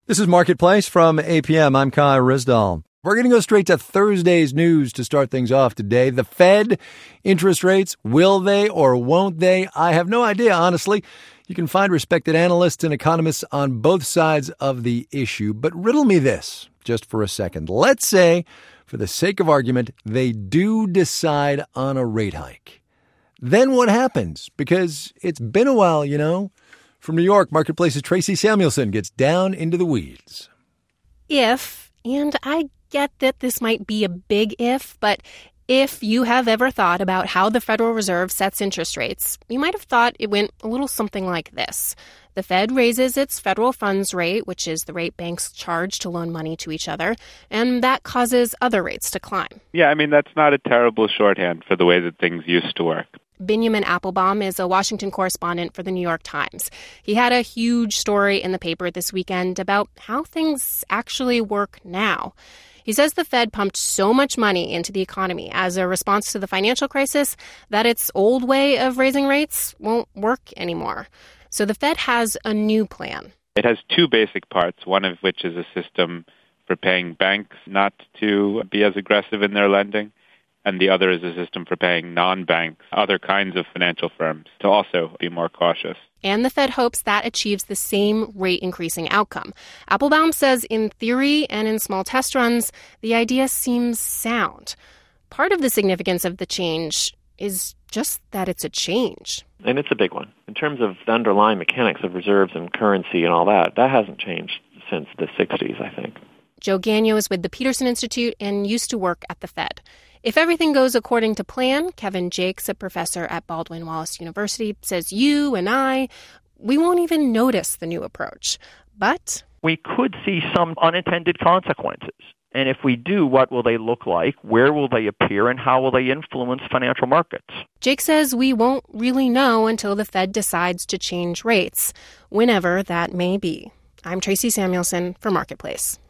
This is Marketplace from APM. I'm Kai Rizdal. We're going to go straight to Thursday's news to start things off today. The Fed, interest rates, will they or won't they? I have no idea, honestly. You can find respected analysts and economists on both sides of the issue. But riddle me this just for a second. Let's say, for the sake of argument, they do decide on a rate hike. Then what happens? Because it's been a while, you know. From New York, Marketplace's Tracy Samuelson gets down into the weeds. If, and I get that this might be a big if, but if you have ever thought about how the Federal Reserve sets interest rates, you might have thought it went a little something like this. The Fed raises its federal funds rate, which is the rate banks charge to loan money to each other, and that causes other rates to climb. Yeah, I mean, that's not a terrible shorthand for the way that things used to work. Benjamin Applebaum is a Washington correspondent for the New York Times. He had a huge story in the paper this weekend about how things actually work now. He says the Fed pumped so much money into the economy as a response to the financial crisis that its old way of raising rates won't work anymore. So the Fed has a new plan. It has two basic parts, one of which is a system for paying banks not to be as aggressive in their lending, and the other is a system for paying non-banks, other kinds of financial firms, to also be more cautious. And the Fed hopes that achieves the same rate-increasing outcome. Applebaum says in theory and in small test runs, the idea seems sound. Part of the significance of the change is just that it's a change. And it's a big one. In terms of the underlying mechanics of reserves and currency and all that, that hasn't changed since the 60s, I think. Joe Gagnon is with the Peterson Institute and used to work at the Fed. If everything goes according to plan, Kevin Jakes, a professor at Baldwin Wallace University, says you and we won't even notice the new approach. But we could see some unintended consequences. And if we do, what will they look like? Where will they appear? And how will they influence financial markets? Jake says we won't really know until the Fed decides to change rates, whenever that may be. I'm Tracy Samuelson for Marketplace.